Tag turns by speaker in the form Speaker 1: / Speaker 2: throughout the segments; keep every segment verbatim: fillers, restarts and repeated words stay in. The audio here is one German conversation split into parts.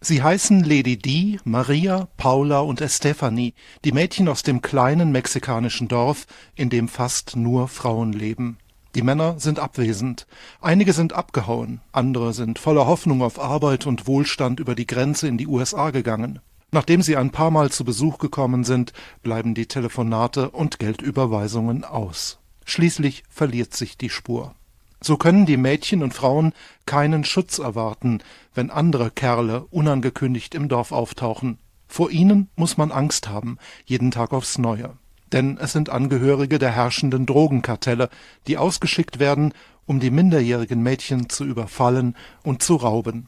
Speaker 1: Sie heißen Lady Di, Maria, Paula und Estefany, die Mädchen aus dem kleinen mexikanischen Dorf, in dem fast nur Frauen leben. Die Männer sind abwesend. Einige sind abgehauen, andere sind voller Hoffnung auf Arbeit und Wohlstand über die Grenze in die U S A gegangen. Nachdem sie ein paar Mal zu Besuch gekommen sind, bleiben die Telefonate und Geldüberweisungen aus. Schließlich verliert sich die Spur. So können die Mädchen und Frauen keinen Schutz erwarten, wenn andere Kerle unangekündigt im Dorf auftauchen. Vor ihnen muss man Angst haben, jeden Tag aufs Neue. Denn es sind Angehörige der herrschenden Drogenkartelle, die ausgeschickt werden, um die minderjährigen Mädchen zu überfallen und zu rauben.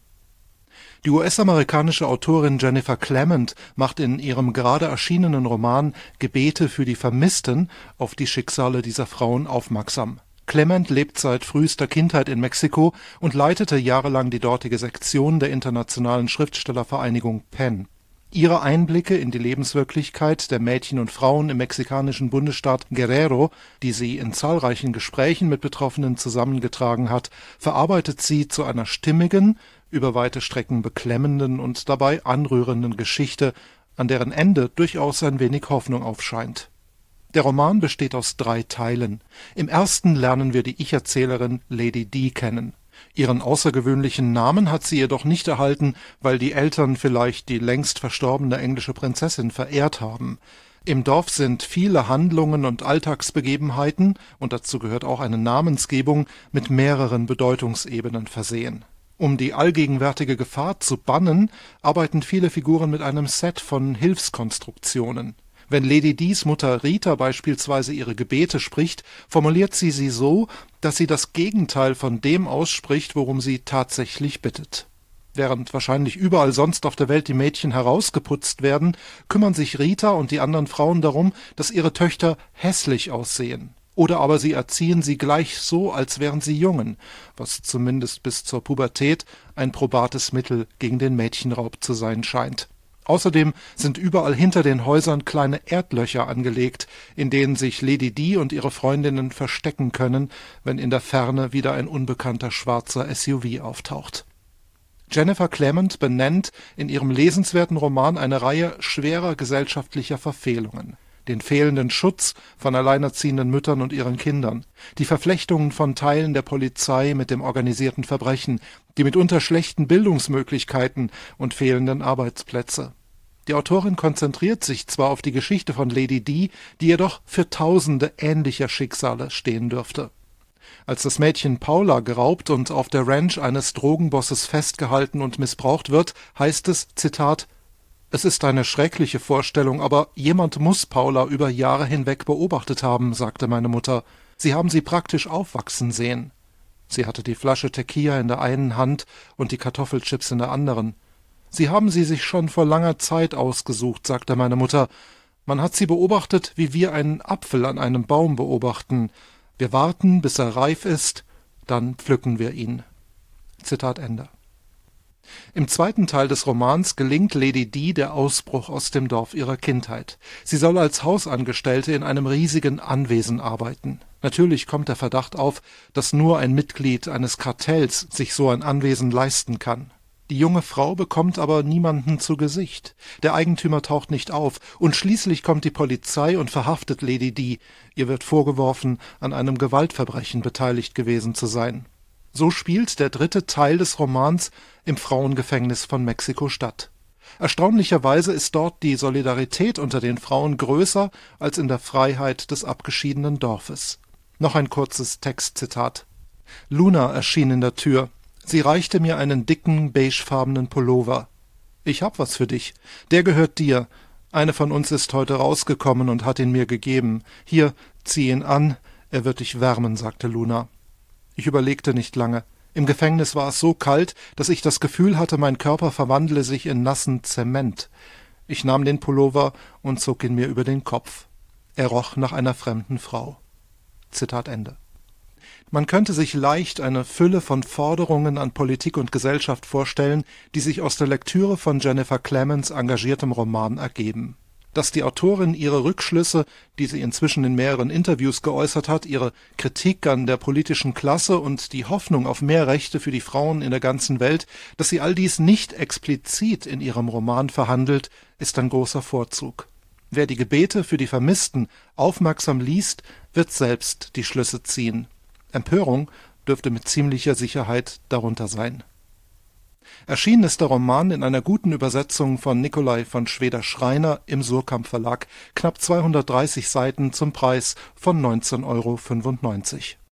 Speaker 1: Die U S-amerikanische Autorin Jennifer Clement macht in ihrem gerade erschienenen Roman Gebete für die Vermissten auf die Schicksale dieser Frauen aufmerksam. Clement lebt seit frühester Kindheit in Mexiko und leitete jahrelang die dortige Sektion der internationalen Schriftstellervereinigung PEN. Ihre Einblicke in die Lebenswirklichkeit der Mädchen und Frauen im mexikanischen Bundesstaat Guerrero, die sie in zahlreichen Gesprächen mit Betroffenen zusammengetragen hat, verarbeitet sie zu einer stimmigen, über weite Strecken beklemmenden und dabei anrührenden Geschichte, an deren Ende durchaus ein wenig Hoffnung aufscheint. Der Roman besteht aus drei Teilen. Im ersten lernen wir die Ich-Erzählerin Lady Di kennen. Ihren außergewöhnlichen Namen hat sie jedoch nicht erhalten, weil die Eltern vielleicht die längst verstorbene englische Prinzessin verehrt haben. Im Dorf sind viele Handlungen und Alltagsbegebenheiten, und dazu gehört auch eine Namensgebung, mit mehreren Bedeutungsebenen versehen. Um die allgegenwärtige Gefahr zu bannen, arbeiten viele Figuren mit einem Set von Hilfskonstruktionen. Wenn Lady Dis Mutter Rita beispielsweise ihre Gebete spricht, formuliert sie sie so, dass sie das Gegenteil von dem ausspricht, worum sie tatsächlich bittet. Während wahrscheinlich überall sonst auf der Welt die Mädchen herausgeputzt werden, kümmern sich Rita und die anderen Frauen darum, dass ihre Töchter hässlich aussehen. Oder aber sie erziehen sie gleich so, als wären sie Jungen, was zumindest bis zur Pubertät ein probates Mittel gegen den Mädchenraub zu sein scheint. Außerdem sind überall hinter den Häusern kleine Erdlöcher angelegt, in denen sich Lady Di und ihre Freundinnen verstecken können, wenn in der Ferne wieder ein unbekannter schwarzer S U V auftaucht. Jennifer Clement benennt in ihrem lesenswerten Roman eine Reihe schwerer gesellschaftlicher Verfehlungen. Den fehlenden Schutz von alleinerziehenden Müttern und ihren Kindern, die Verflechtungen von Teilen der Polizei mit dem organisierten Verbrechen, die mitunter schlechten Bildungsmöglichkeiten und fehlenden Arbeitsplätze. Die Autorin konzentriert sich zwar auf die Geschichte von Lady Di, die jedoch für tausende ähnlicher Schicksale stehen dürfte. Als das Mädchen Paula geraubt und auf der Ranch eines Drogenbosses festgehalten und missbraucht wird, heißt es, Zitat, »Es ist eine schreckliche Vorstellung, aber jemand muss Paula über Jahre hinweg beobachtet haben«, sagte meine Mutter. »Sie haben sie praktisch aufwachsen sehen.« Sie hatte die Flasche Tequila in der einen Hand und die Kartoffelchips in der anderen. »Sie haben sie sich schon vor langer Zeit ausgesucht«, sagte meine Mutter. »Man hat sie beobachtet, wie wir einen Apfel an einem Baum beobachten. Wir warten, bis er reif ist, dann pflücken wir ihn.« Zitat Ende. Im zweiten Teil des Romans gelingt Lady Di der Ausbruch aus dem Dorf ihrer Kindheit. Sie soll als Hausangestellte in einem riesigen Anwesen arbeiten. Natürlich kommt der Verdacht auf, dass nur ein Mitglied eines Kartells sich so ein Anwesen leisten kann. Die junge Frau bekommt aber niemanden zu Gesicht. Der Eigentümer taucht nicht auf und schließlich kommt die Polizei und verhaftet Lady Di. Ihr wird vorgeworfen, an einem Gewaltverbrechen beteiligt gewesen zu sein. So spielt der dritte Teil des Romans im Frauengefängnis von Mexiko-Stadt. Erstaunlicherweise ist dort die Solidarität unter den Frauen größer als in der Freiheit des abgeschiedenen Dorfes. Noch ein kurzes Textzitat. Luna erschien in der Tür. Sie reichte mir einen dicken, beigefarbenen Pullover. »Ich hab was für dich. Der gehört dir. Eine von uns ist heute rausgekommen und hat ihn mir gegeben. Hier, zieh ihn an. Er wird dich wärmen«, sagte Luna. Ich überlegte nicht lange. Im Gefängnis war es so kalt, dass ich das Gefühl hatte, mein Körper verwandle sich in nassen Zement. Ich nahm den Pullover und zog ihn mir über den Kopf. Er roch nach einer fremden Frau. Zitat Ende. Man könnte sich leicht eine Fülle von Forderungen an Politik und Gesellschaft vorstellen, die sich aus der Lektüre von Jennifer Clements engagiertem Roman ergeben. Dass die Autorin ihre Rückschlüsse, die sie inzwischen in mehreren Interviews geäußert hat, ihre Kritik an der politischen Klasse und die Hoffnung auf mehr Rechte für die Frauen in der ganzen Welt, dass sie all dies nicht explizit in ihrem Roman verhandelt, ist ein großer Vorzug. Wer die Gebete für die Vermissten aufmerksam liest, wird selbst die Schlüsse ziehen. Empörung dürfte mit ziemlicher Sicherheit darunter sein. Erschienen ist der Roman in einer guten Übersetzung von Nicolai von Schweder-Schreiner im Suhrkamp Verlag, knapp zweihundertdreißig Seiten zum Preis von neunzehn Euro fünfundneunzig.